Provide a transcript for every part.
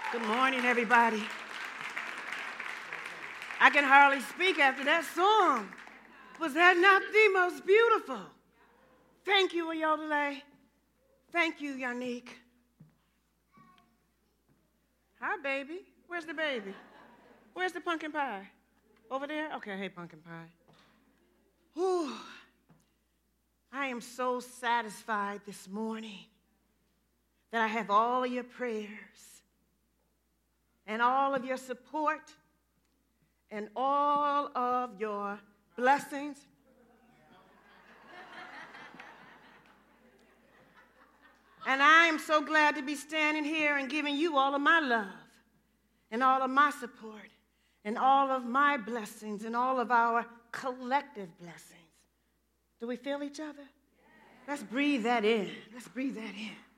Good morning, everybody. I can hardly speak after that song. Was that not the most beautiful? Thank you, Ayodele. Thank you, Yannick. Hi, baby. Where's the baby? Where's the pumpkin pie? Over there? Okay, hey, pumpkin pie. Whew. I am so satisfied this morning that I have all of your prayers and all of your support and all of your blessings. And I am so glad to be standing here and giving you all of my love and all of my support and all of my blessings and all of our collective blessings. Do we feel each other? Let's breathe that in. Let's breathe that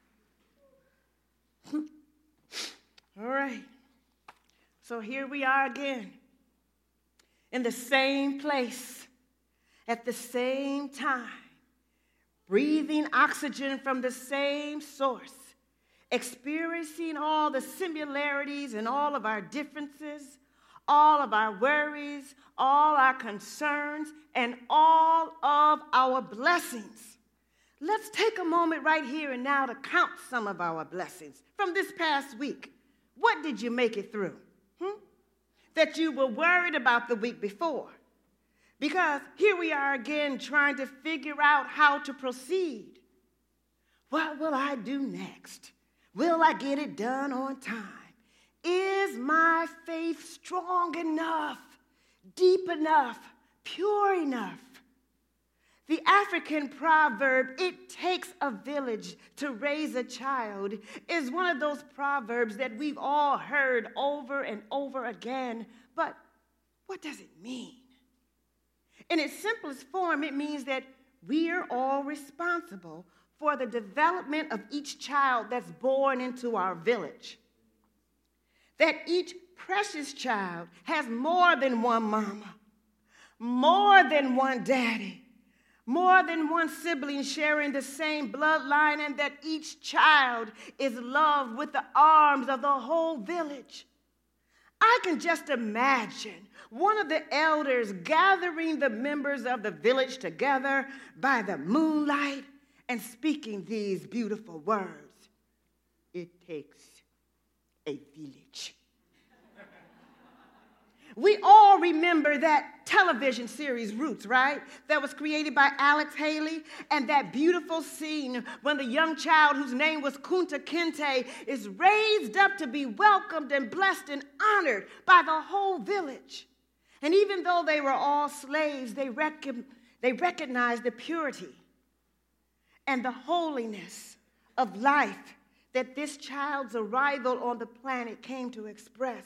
in. All right. So here we are again in the same place at the same time, breathing oxygen from the same source, experiencing all the similarities and all of our differences, all of our worries, all our concerns, and all of our blessings. Let's take a moment right here and now to count some of our blessings from this past week. What did you make it through? That you were worried about the week before? Because here we are again trying to figure out how to proceed. What will I do next? Will I get it done on time? Is my faith strong enough, deep enough, pure enough? The African proverb, "It takes a village to raise a child," is one of those proverbs that we've all heard over and over again. But what does it mean? In its simplest form, it means that we're all responsible for the development of each child that's born into our village. That each precious child has more than one mama, more than one daddy, more than one sibling sharing the same bloodline, and that each child is loved with the arms of the whole village. I can just imagine one of the elders gathering the members of the village together by the moonlight and speaking these beautiful words. It takes a village. We all remember that television series, Roots, right? That was created by Alex Haley, and that beautiful scene when the young child whose name was Kunta Kinte is raised up to be welcomed and blessed and honored by the whole village. And even though they were all slaves, they recognized the purity and the holiness of life that this child's arrival on the planet came to express.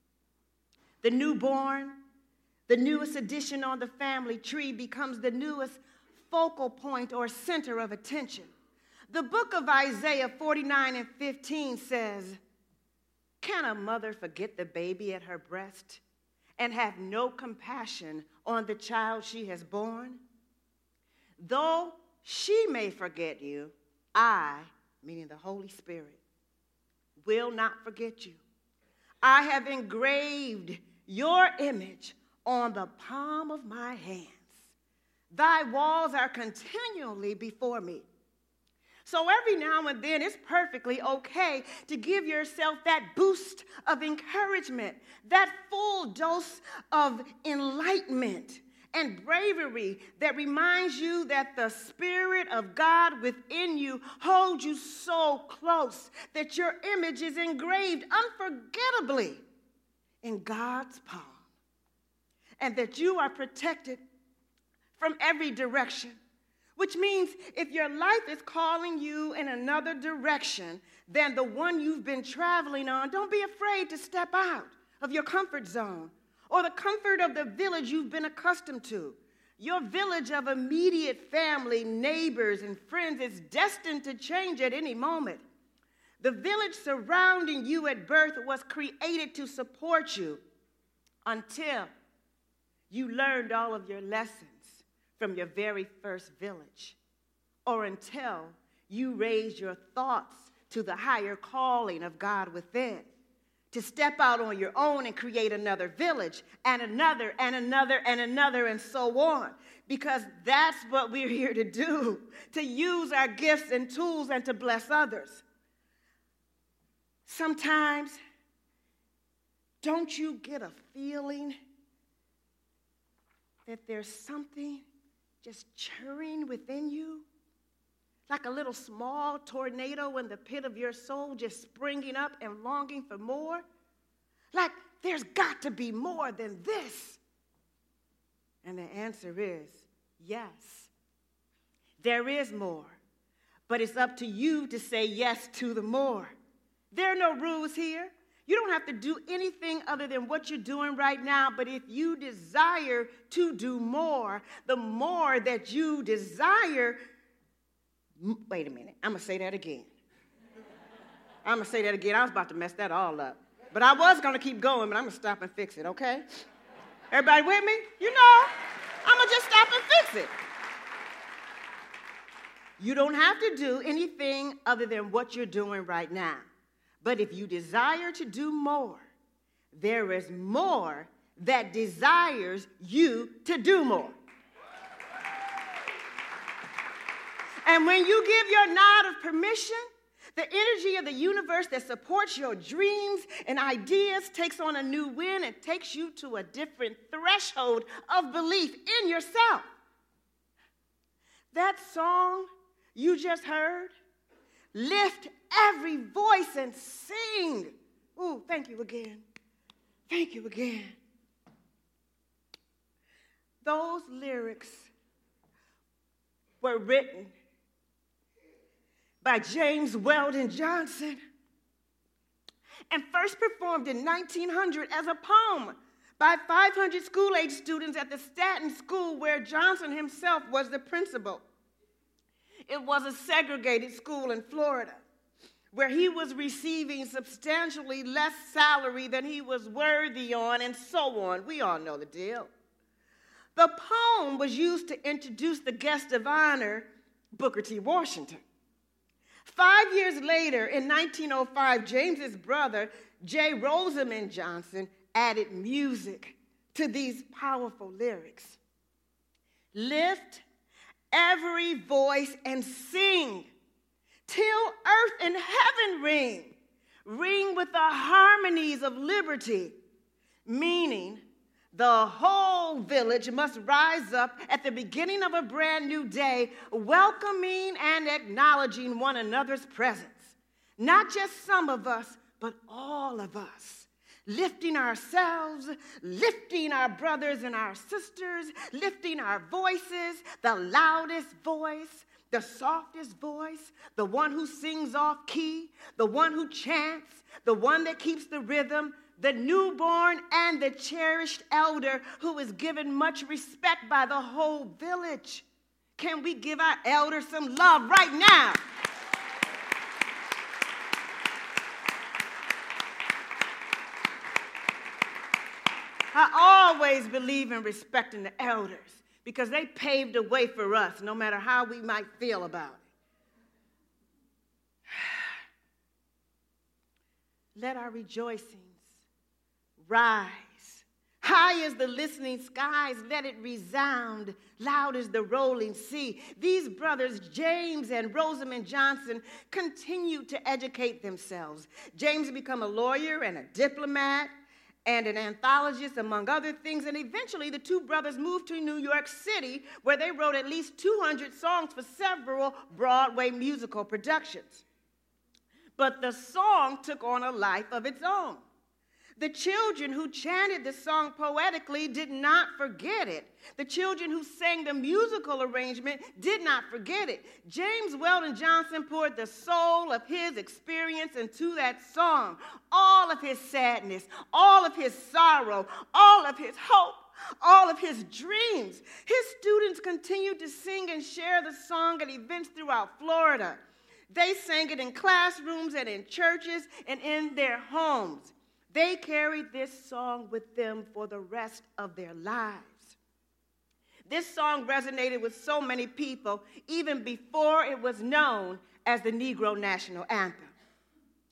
The newborn, the newest addition on the family tree, becomes the newest focal point or center of attention. The book of Isaiah 49:15 says, "Can a mother forget the baby at her breast and have no compassion on the child she has born? Though she may forget you, I," meaning the Holy Spirit, "will not forget you. I have engraved your image on the palm of my hands. Thy walls are continually before me." So every now and then, it's perfectly okay to give yourself that boost of encouragement, that full dose of enlightenment and bravery that reminds you that the Spirit of God within you holds you so close that your image is engraved unforgettably in God's palm, and that you are protected from every direction. Which means if your life is calling you in another direction than the one you've been traveling on, don't be afraid to step out of your comfort zone or the comfort of the village you've been accustomed to. Your village of immediate family, neighbors, and friends is destined to change at any moment. The village surrounding you at birth was created to support you until you learned all of your lessons from your very first village, or until you raised your thoughts to the higher calling of God within. to step out on your own and create another village and another and another and another and so on. Because that's what we're here to do, to use our gifts and tools and to bless others. Sometimes, don't you get a feeling that there's something just churning within you? Like a little small tornado in the pit of your soul just springing up and longing for more? Like there's got to be more than this. And the answer is yes. There is more. But it's up to you to say yes to the more. There are no rules here. You don't have to do anything other than what you're doing right now, but if you desire to do more, the more that you desire. Wait a minute. I'm going to say that again. I was about to mess that all up. But I was going to keep going, but I'm going to stop and fix it, okay? Everybody with me? You know, I'm going to just stop and fix it. You don't have to do anything other than what you're doing right now. But if you desire to do more, there is more that desires you to do more. And when you give your nod of permission, the energy of the universe that supports your dreams and ideas takes on a new wind and takes you to a different threshold of belief in yourself. That song you just heard, lift every voice and sing. Ooh, thank you again. Thank you again. Those lyrics were written by James Weldon Johnson and first performed in 1900 as a poem by 500 school-age students at the Staton School where Johnson himself was the principal. It was a segregated school in Florida where he was receiving substantially less salary than he was worthy on and so on. We all know the deal. The poem was used to introduce the guest of honor, Booker T. Washington. 5 years later, in 1905, James's brother, J. Rosamond Johnson, added music to these powerful lyrics. Lift every voice and sing till earth and heaven ring. Ring with the harmonies of liberty, meaning the whole village must rise up at the beginning of a brand new day, welcoming and acknowledging one another's presence. Not just some of us, but all of us. Lifting ourselves, lifting our brothers and our sisters, lifting our voices, the loudest voice, the softest voice, the one who sings off key, the one who chants, the one that keeps the rhythm, the newborn and the cherished elder who is given much respect by the whole village. Can we give our elder some love right now? I always believe in respecting the elders because they paved the way for us, no matter how we might feel about it. Let our rejoicings rise. High as the listening skies, let it resound. Loud as the rolling sea. These brothers, James and Rosamond Johnson, continue to educate themselves. James became a lawyer and a diplomat and an anthologist, among other things, and eventually the two brothers moved to New York City, where they wrote at least 200 songs for several Broadway musical productions. But the song took on a life of its own. The children who chanted the song poetically did not forget it. The children who sang the musical arrangement did not forget it. James Weldon Johnson poured the soul of his experience into that song. All of his sadness, all of his sorrow, all of his hope, all of his dreams. His students continued to sing and share the song at events throughout Florida. They sang it in classrooms and in churches and in their homes. They carried this song with them for the rest of their lives. This song resonated with so many people even before it was known as the Negro National Anthem.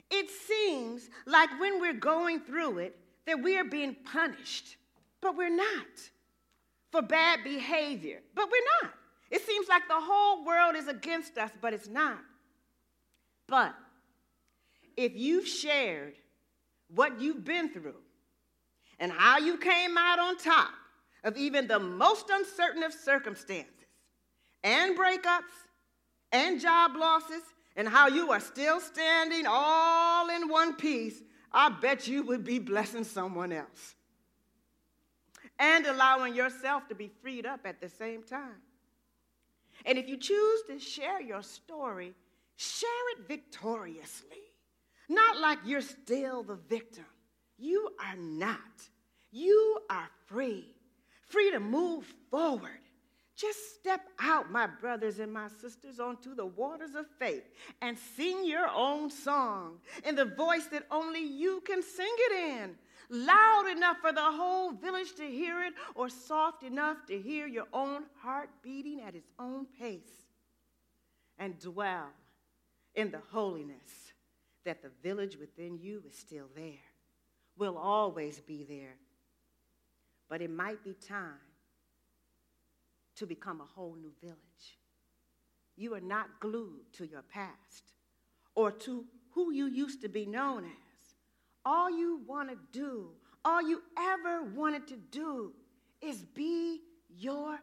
It seems like when we're going through it that we are being punished, but we're not. For bad behavior, but we're not. It seems like the whole world is against us, but it's not. But if you've shared what you've been through and how you came out on top of even the most uncertain of circumstances and breakups and job losses and how you are still standing all in one piece, I bet you would be blessing someone else and allowing yourself to be freed up at the same time. And if you choose to share your story, share it victoriously. Not like you're still the victim. You are not. You are free. Free to move forward. Just step out, my brothers and my sisters, onto the waters of faith and sing your own song in the voice that only you can sing it in. Loud enough for the whole village to hear it, or soft enough to hear your own heart beating at its own pace. And dwell in the holiness that the village within you is still there, will always be there. But it might be time to become a whole new village. You are not glued to your past or to who you used to be known as. All you want to do, all you ever wanted to do is be yourself.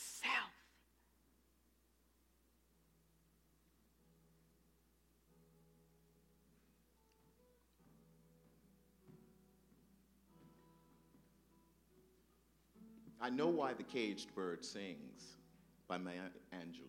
I Know Why the Caged Bird Sings by Maya Angelou.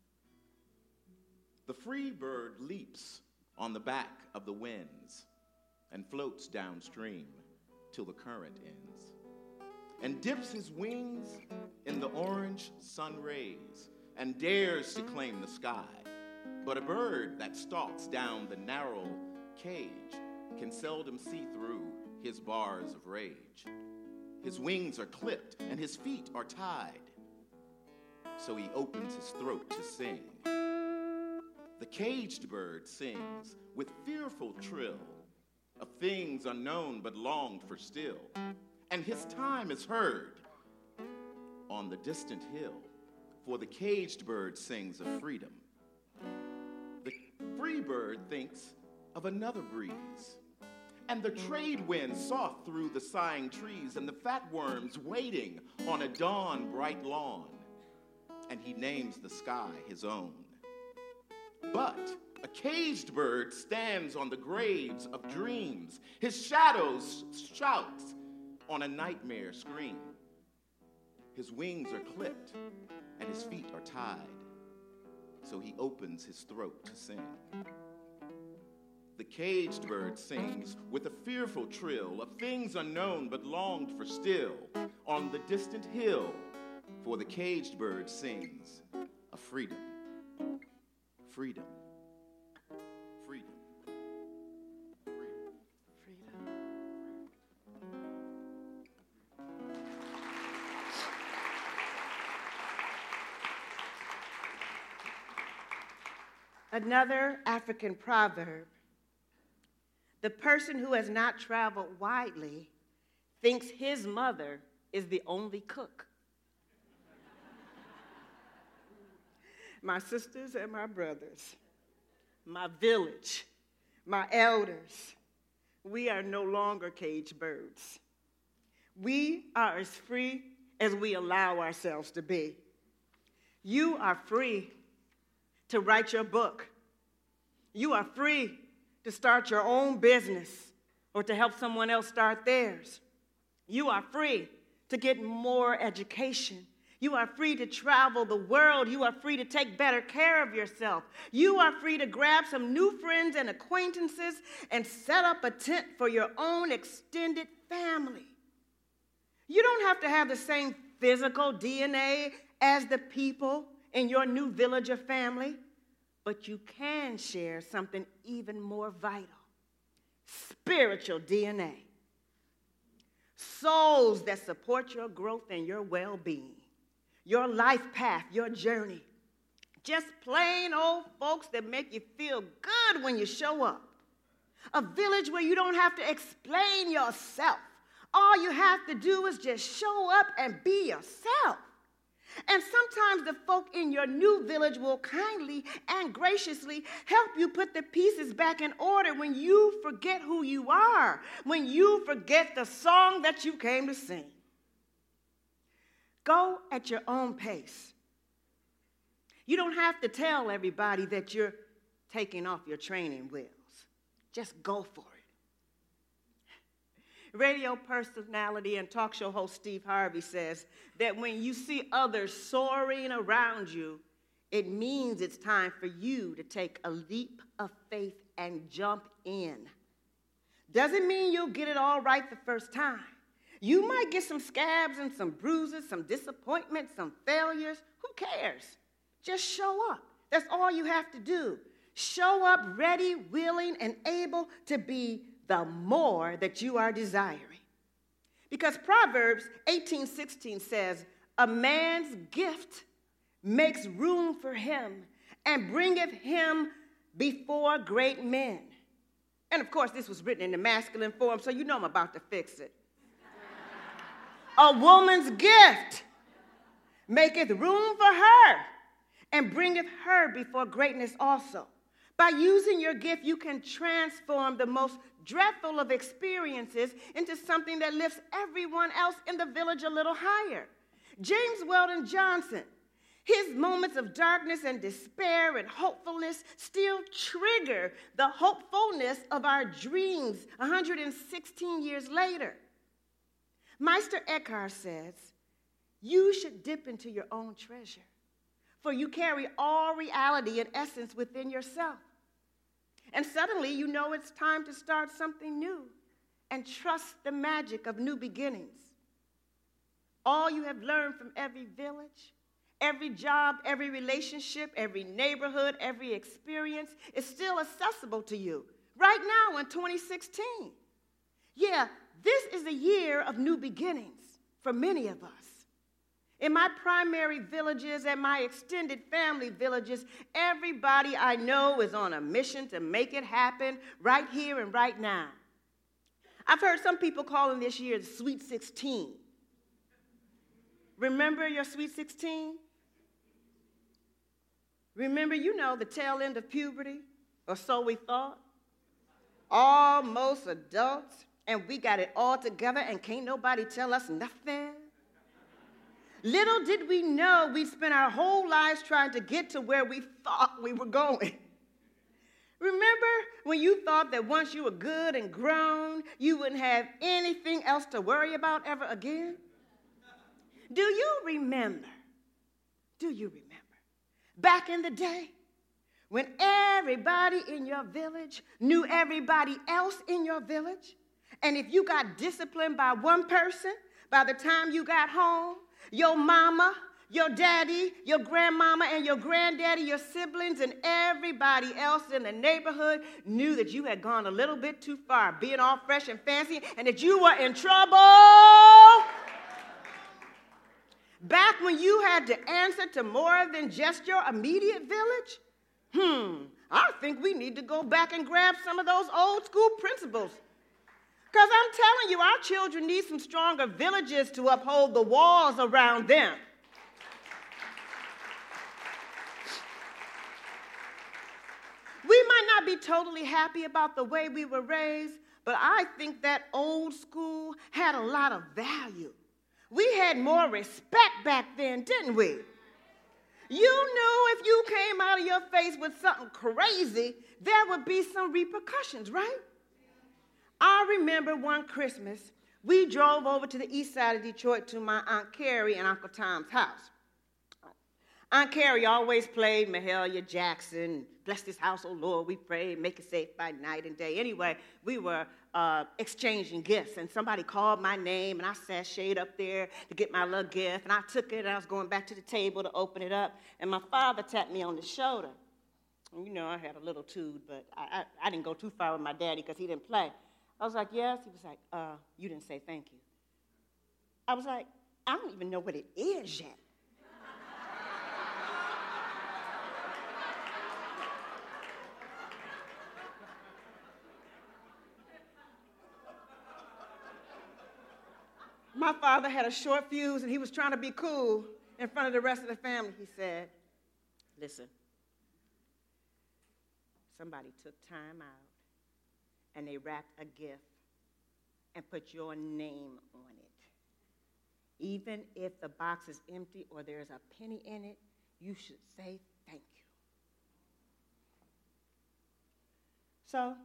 The free bird leaps on the back of the winds and floats downstream till the current ends, and dips his wings in the orange sun rays and dares to claim the sky. But a bird that stalks down the narrow cage can seldom see through his bars of rage. His wings are clipped and his feet are tied, so he opens his throat to sing. The caged bird sings with fearful trill of things unknown but longed for still, and his time is heard on the distant hill, for the caged bird sings of freedom. The free bird thinks of another breeze, and the trade wind soft through the sighing trees, and the fat worms waiting on a dawn bright lawn, and he names the sky his own. But a caged bird stands on the graves of dreams. His shadows shouts on a nightmare scream. His wings are clipped and his feet are tied, so he opens his throat to sing. The caged bird sings with a fearful trill of things unknown but longed for still on the distant hill, for the caged bird sings of freedom, freedom, freedom, freedom, freedom. Another African proverb: the person who has not traveled widely thinks his mother is the only cook. My sisters and my brothers, my village, my elders, we are no longer caged birds. We are as free as we allow ourselves to be. You are free to write your book. You are free to start your own business or to help someone else start theirs. You are free to get more education. You are free to travel the world. You are free to take better care of yourself. You are free to grab some new friends and acquaintances and set up a tent for your own extended family. You don't have to have the same physical DNA as the people in your new village or family, but you can share something even more vital: spiritual DNA. Souls that support your growth and your well-being, your life path, your journey. Just plain old folks that make you feel good when you show up. A village where you don't have to explain yourself. All you have to do is just show up and be yourself. And sometimes the folk in your new village will kindly and graciously help you put the pieces back in order when you forget who you are, when you forget the song that you came to sing. Go at your own pace. You don't have to tell everybody that you're taking off your training wheels. Just go for it. Radio personality and talk show host Steve Harvey says that when you see others soaring around you, it means it's time for you to take a leap of faith and jump in. Doesn't mean you'll get it all right the first time. You might get some scabs and some bruises, some disappointments, some failures. Who cares? Just show up. That's all you have to do. Show up ready, willing, and able to be the more that you are desiring. Because Proverbs 18:16 says, a man's gift makes room for him and bringeth him before great men. And of course, this was written in the masculine form, so you know I'm about to fix it. A woman's gift maketh room for her and bringeth her before greatness also. By using your gift, you can transform the most dreadful of experiences into something that lifts everyone else in the village a little higher. James Weldon Johnson, his moments of darkness and despair and hopefulness still trigger the hopefulness of our dreams 116 years later. Meister Eckhart says, you should dip into your own treasure, for you carry all reality and essence within yourself. And suddenly you know it's time to start something new and trust the magic of new beginnings. All you have learned from every village, every job, every relationship, every neighborhood, every experience is still accessible to you right now in 2016. Yeah, this is a year of new beginnings for many of us. In my primary villages and my extended family villages, everybody I know is on a mission to make it happen right here and right now. I've heard some people calling this year the Sweet 16. Remember your Sweet 16? Remember, you know, the tail end of puberty, or so we thought. Almost adults, and we got it all together, and can't nobody tell us nothing. Little did we know we'd spend our whole lives trying to get to where we thought we were going. Remember when you thought that once you were good and grown, you wouldn't have anything else to worry about ever again? Do you remember? Back in the day, when everybody in your village knew everybody else in your village, and if you got disciplined by one person, by the time you got home, your mama, your daddy, your grandmama, and your granddaddy, your siblings, and everybody else in the neighborhood knew that you had gone a little bit too far, being all fresh and fancy, and that you were in trouble. Back when you had to answer to more than just your immediate village? I think we need to go back and grab some of those old school principles. Because I'm telling you, our children need some stronger villages to uphold the walls around them. We might not be totally happy about the way we were raised, but I think that old school had a lot of value. We had more respect back then, didn't we? You knew if you came out of your face with something crazy, there would be some repercussions, right? I remember one Christmas, we drove over to the east side of Detroit to my Aunt Carrie and Uncle Tom's house. Aunt Carrie always played Mahalia Jackson, bless this house, oh Lord, we pray, make it safe by night and day. Anyway, we were exchanging gifts, and somebody called my name, and I sashayed up there to get my little gift, and I took it, and I was going back to the table to open it up, and my father tapped me on the shoulder. And you know, I had a little toot, but I didn't go too far with my daddy because he didn't play. I was like, yes. He was like, you didn't say thank you. I was like, I don't even know what it is yet. My father had a short fuse and he was trying to be cool in front of the rest of the family. He said, listen, somebody took time out and they wrapped a gift and put your name on it. Even if the box is empty or there's a penny in it, you should say thank you. So,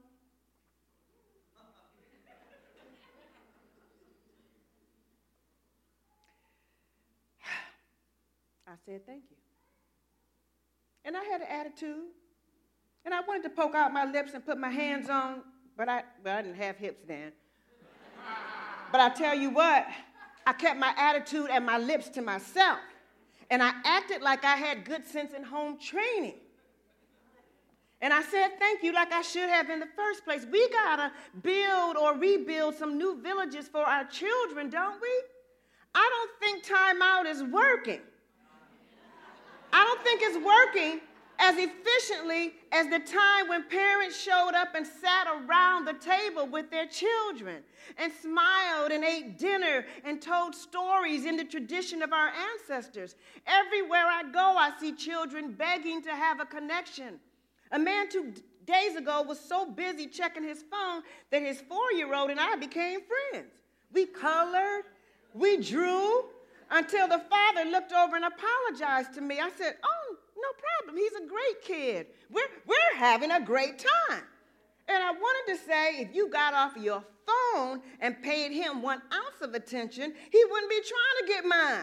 I said thank you. And I had an attitude. And I wanted to poke out my lips and put my hands on, but I didn't have hips then. But I tell you what, I kept my attitude and my lips to myself. And I acted like I had good sense and home training. And I said thank you like I should have in the first place. We gotta build or rebuild some new villages for our children, don't we? I don't think time out is working. I don't think it's working as efficiently as the time when parents showed up and sat around the table with their children and smiled and ate dinner and told stories in the tradition of our ancestors. Everywhere I go, I see children begging to have a connection. A man 2 days ago was so busy checking his phone that his 4-year-old and I became friends. We colored, we drew, until the father looked over and apologized to me. I said, oh, no problem. He's a great kid. We're having a great time. And I wanted to say, if you got off your phone and paid him 1 ounce of attention, he wouldn't be trying to get mine.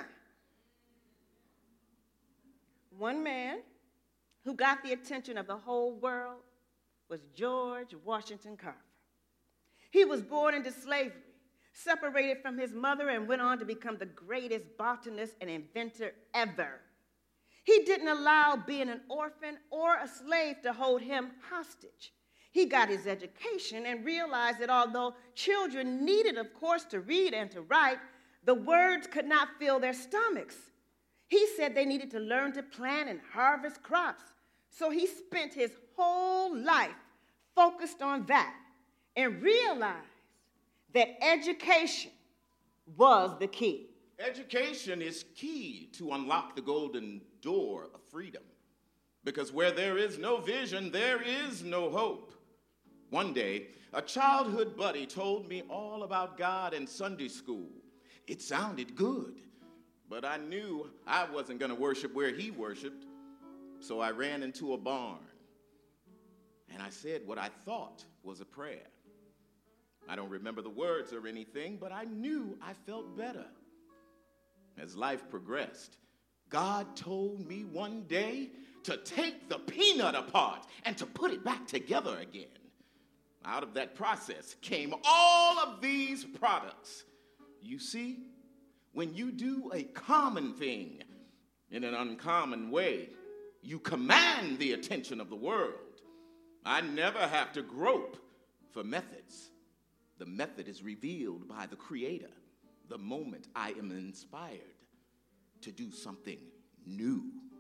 One man who got the attention of the whole world was George Washington Carver. He was born into slavery, separated from his mother, and went on to become the greatest botanist and inventor ever. He didn't allow being an orphan or a slave to hold him hostage. He got his education and realized that although children needed, of course, to read and to write, the words could not fill their stomachs. He said they needed to learn to plant and harvest crops. So he spent his whole life focused on that and realized that education was the key. Education is key to unlock the golden door of freedom. Because where there is no vision, there is no hope. One day, a childhood buddy told me all about God in Sunday school. It sounded good, but I knew I wasn't going to worship where he worshiped. So I ran into a barn, and I said what I thought was a prayer. I don't remember the words or anything, but I knew I felt better. As life progressed, God told me one day to take the peanut apart and to put it back together again. Out of that process came all of these products. You see, when you do a common thing in an uncommon way, you command the attention of the world. I never have to grope for methods. The method is revealed by the Creator the moment I am inspired to do something new.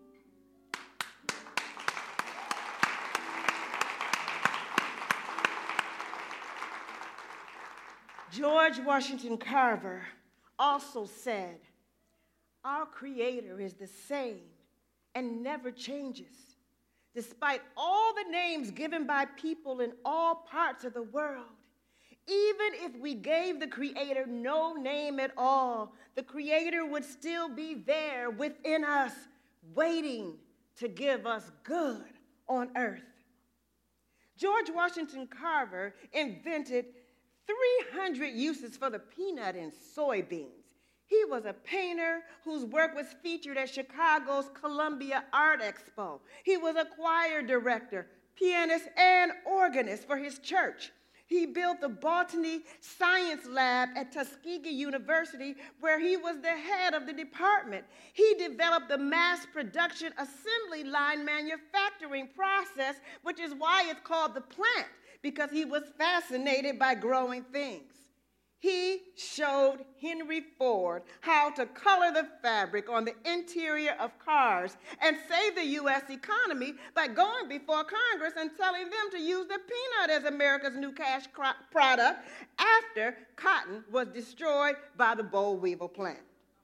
George Washington Carver also said, our Creator is the same and never changes. Despite all the names given by people in all parts of the world, even if we gave the Creator no name at all, the Creator would still be there within us, waiting to give us good on earth. George Washington Carver invented 300 uses for the peanut and soybeans. He was a painter whose work was featured at Chicago's Columbia Art Expo. He was a choir director, pianist, and organist for his church. He built the Botany Science Lab at Tuskegee University, where he was the head of the department. He developed the mass production assembly line manufacturing process, which is why it's called the plant, because he was fascinated by growing things. he showed Henry Ford how to color the fabric on the interior of cars and save the U.S. economy by going before Congress and telling them to use the peanut as America's new cash product after cotton was destroyed by the boll weevil plant.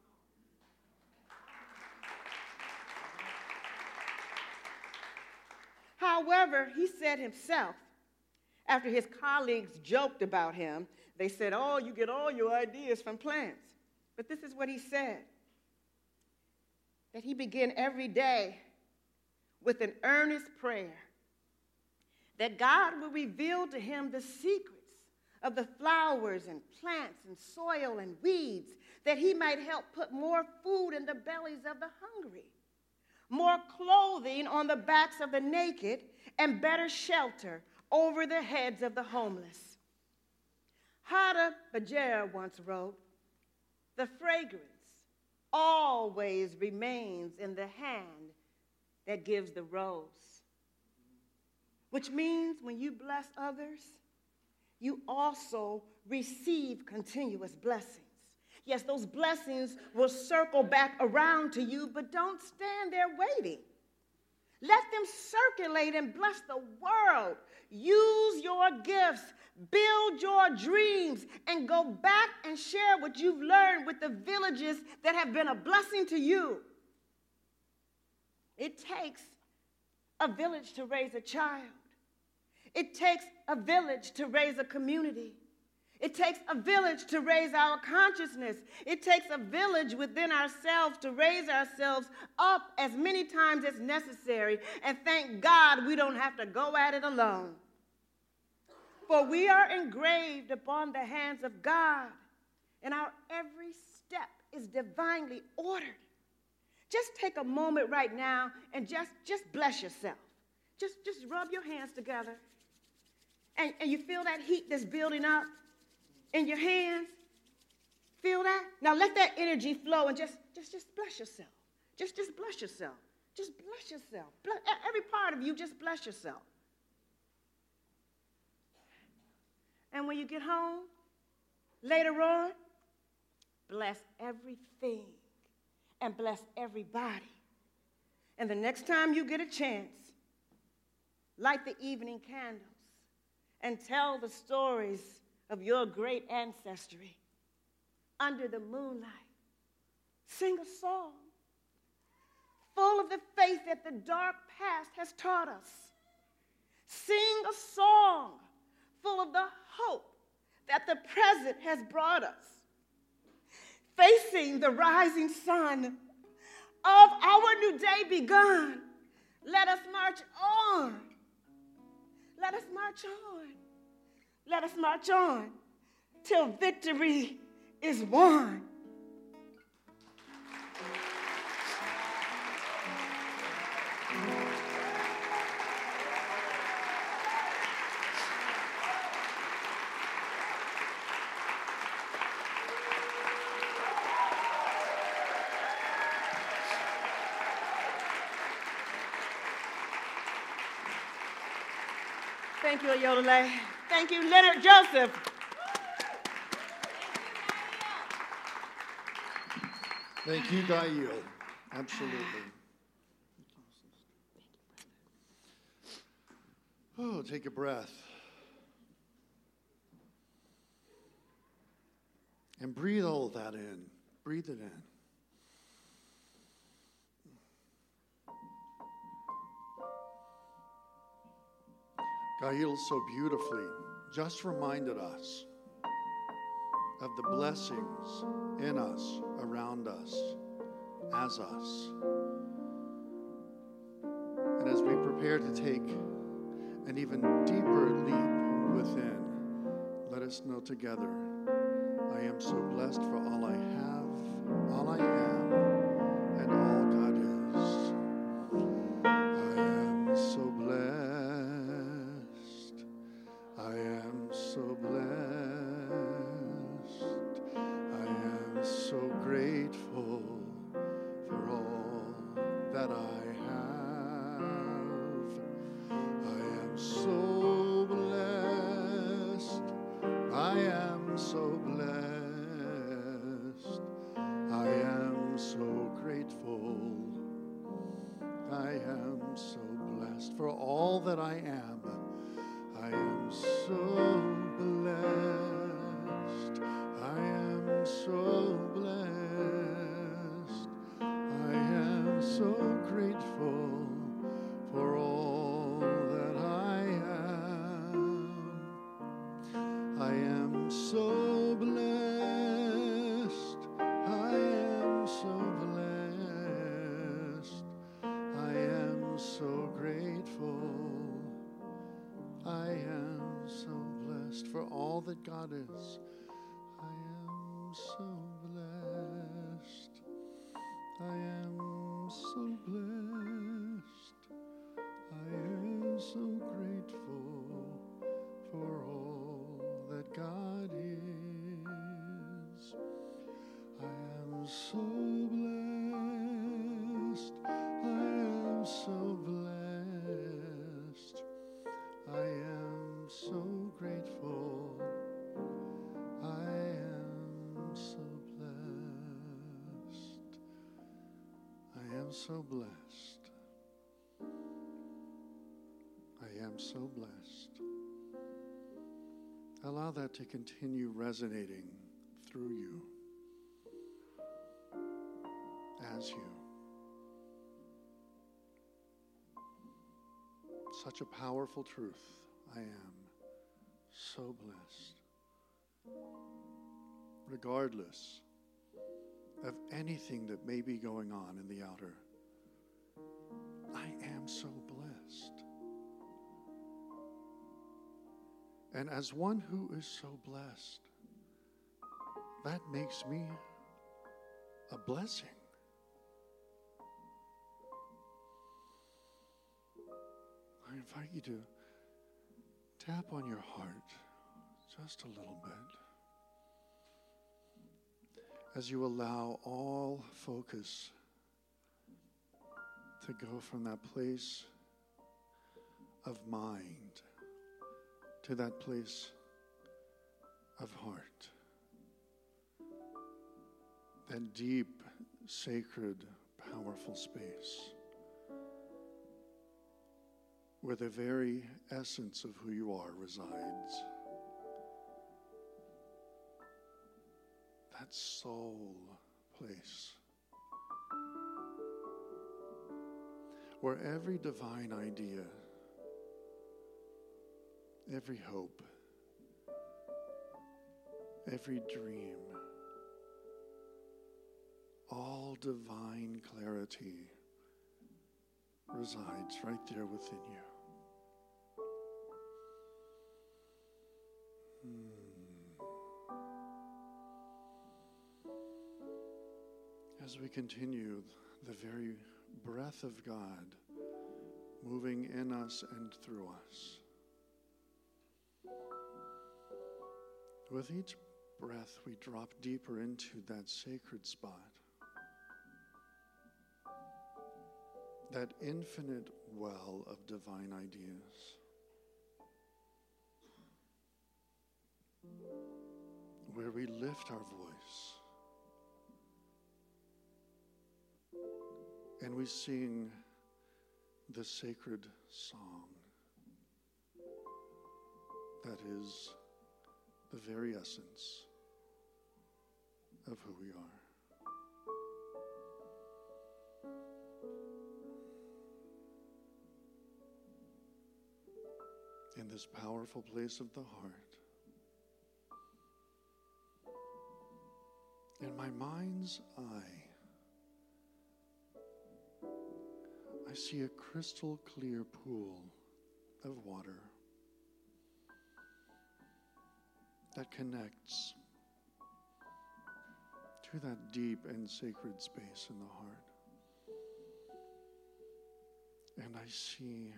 However, he said himself, after his colleagues joked about him, they said, "Oh, you get all your ideas from plants." But this is what he said, that he began every day with an earnest prayer that God would reveal to him the secrets of the flowers and plants and soil and weeds, that he might help put more food in the bellies of the hungry, more clothing on the backs of the naked, and better shelter over the heads of the homeless. Hada Bajer once wrote, "The fragrance always remains in the hand that gives the rose," which means when you bless others, you also receive continuous blessings. Yes, those blessings will circle back around to you, but don't stand there waiting. Let them circulate and bless the world. Use your gifts, build your dreams, and go back and share what you've learned with the villages that have been a blessing to you. It takes a village to raise a child. It takes a village to raise a community. It takes a village to raise our consciousness. It takes a village within ourselves to raise ourselves up as many times as necessary. And thank God we don't have to go at it alone. For we are engraved upon the hands of God, and our every step is divinely ordered. Just take a moment right now and just bless yourself. Just rub your hands together. And you feel that heat that's building up in your hands? Feel that? Now let that energy flow and just bless yourself. Just bless yourself. Just bless yourself. Every part of you, just bless yourself. And when you get home, later on, bless everything and bless everybody. And the next time you get a chance, light the evening candles and tell the stories of your great ancestry under the moonlight. Sing a song full of the faith that the dark past has taught us. Sing a song full of the hope that the present has brought us. Facing the rising sun of our new day begun, let us march on. Let us march on. Let us march on till victory is won. Thank you, Ayodele. Thank you, Leonard Joseph. Thank you, Gail. Absolutely. Oh, take a breath. And breathe all of that in. Breathe it in. Gail so beautifully just reminded us of the blessings in us, around us, as us. And as we prepare to take an even deeper leap within, let us know together, I am so blessed for all I have, all I am, and all God is. I am so blessed. I am so blessed. I am so grateful for all that I have. I am so blessed. I am so blessed. blessed for all that God is. I am so blessed. I am so blessed. I am so grateful for all that God is. I am so blessed. I am so blessed. I am so grateful. I am so blessed. I am so blessed. I am so blessed. Allow that to continue resonating through you, as you. Such a powerful truth. I am so blessed. Regardless of anything that may be going on in the outer, I am so blessed. And as one who is so blessed, that makes me a blessing. I invite you to tap on your heart just a little bit as you allow all focus to go from that place of mind to that place of heart. That deep, sacred, powerful space where the very essence of who you are resides. That soul place where every divine idea, every hope, every dream, all divine clarity resides right there within you. As we continue, the very breath of God moving in us and through us. With each breath, we drop deeper into that sacred spot, that infinite well of divine ideas, where we lift our voice and we sing the sacred song that is the very essence of who we are. In this powerful place of the heart, in my mind's eye, I see a crystal clear pool of water that connects to that deep and sacred space in the heart. And I see,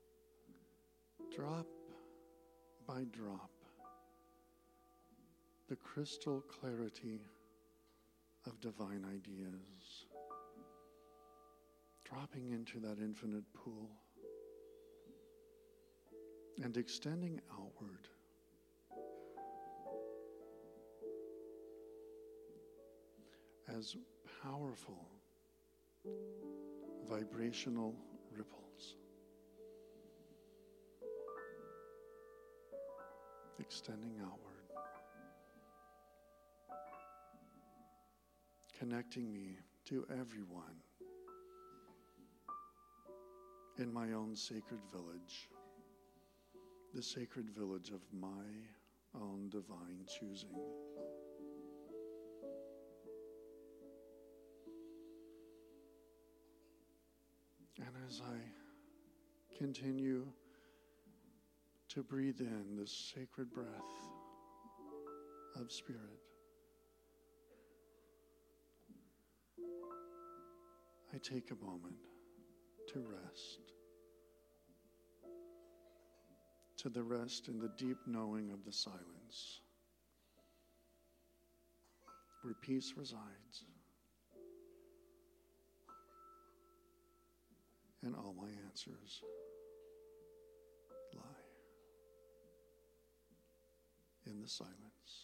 drop by drop, the crystal clarity of divine ideas dropping into that infinite pool and extending outward as powerful vibrational ripples, extending outward, connecting me to everyone in my own sacred village, the sacred village of my own divine choosing. And as I continue to breathe in this sacred breath of Spirit. I take a moment to rest, to the rest in the deep knowing of the silence, where peace resides, and all my answers lie in the silence.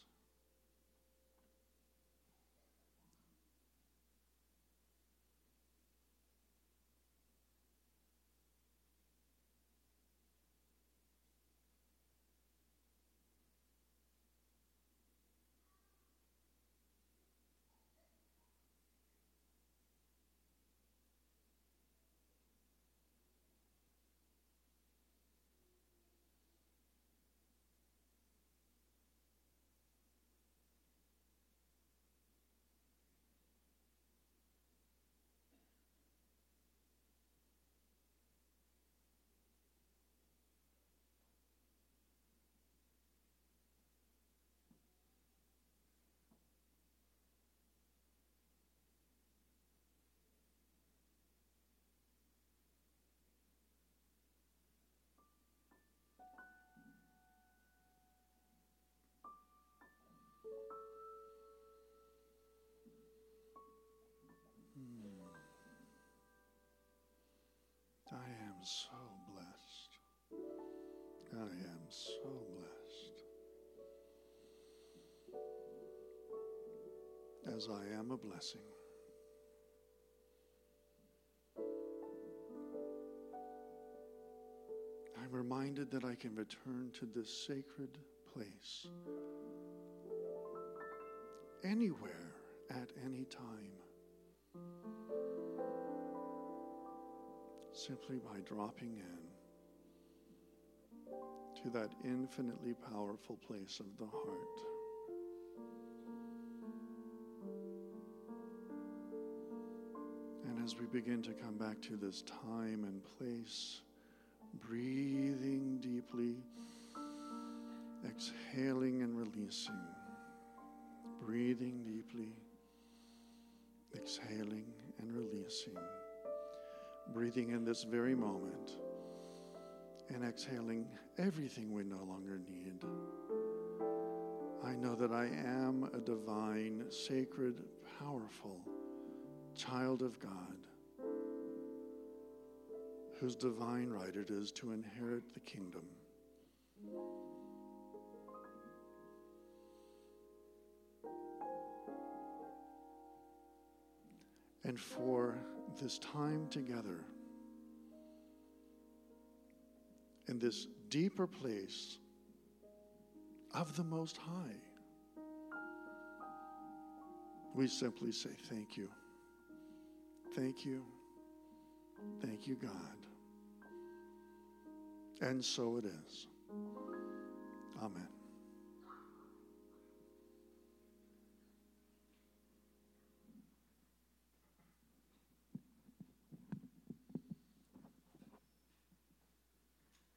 I am so blessed. I am so blessed. As I am a blessing. I'm reminded that I can return to this sacred place anywhere at any time, simply by dropping in to that infinitely powerful place of the heart. And as we begin to come back to this time and place, breathing deeply, exhaling and releasing, breathing deeply, exhaling and releasing, breathing in this very moment and exhaling everything we no longer need. I know that I am a divine, sacred, powerful child of God, whose divine right it is to inherit the kingdom. And for this time together, in this deeper place of the Most High, we simply say thank you. Thank you. Thank you, God. And so it is. Amen.